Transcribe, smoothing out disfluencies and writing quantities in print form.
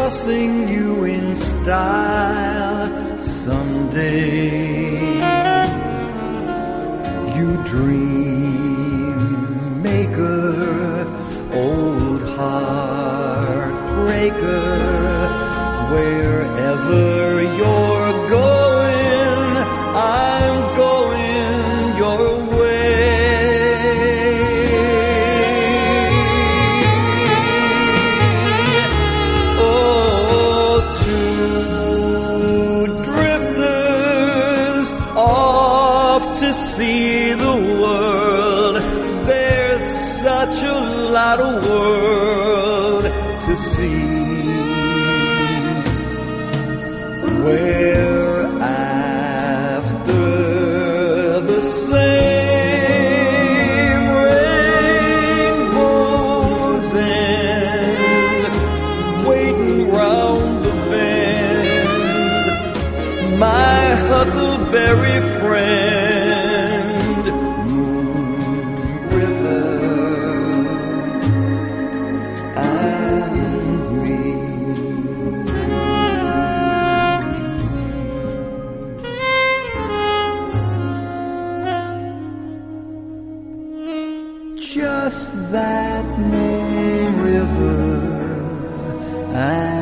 crossing you in style someday. You dream maker, old heartbreaker, wherever you're going, I'm going your way. Oh, two drifters off to see the world. There's such a lot of world to see. Where after the same rainbows end, waiting round the bend, my huckleberry friend, Moon River and me. Just that Moon River